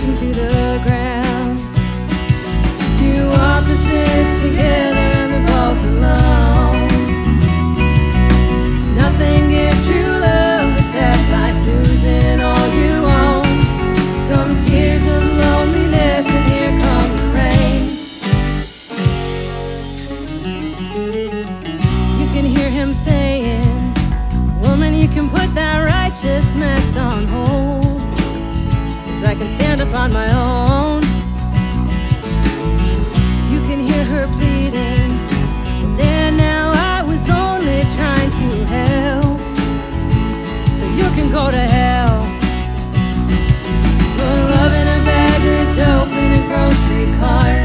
drives him to the ground. Two opposites together and they're both alone. Nothing gives true love a test like losing all you own. Come tears of loneliness and here come the rain. You can hear him saying, woman, you can put that righteous mess on hold, 'cause I can stand up on my own. You can hear her pleading, Dan, now I was only trying to help, so you can go to hell. Put love in a bag of dope in a grocery cart.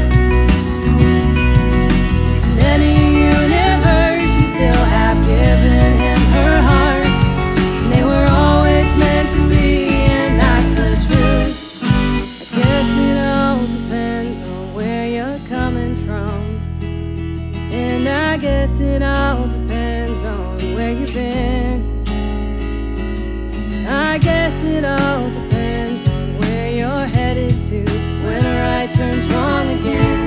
In any universe, she'd still have given him her heart. And they were always meant to be, and that's the truth. I guess it all depends on where you're coming from. And I guess it all depends on where you've been. I guess it all depends on where you're headed to when the right turns wrong again.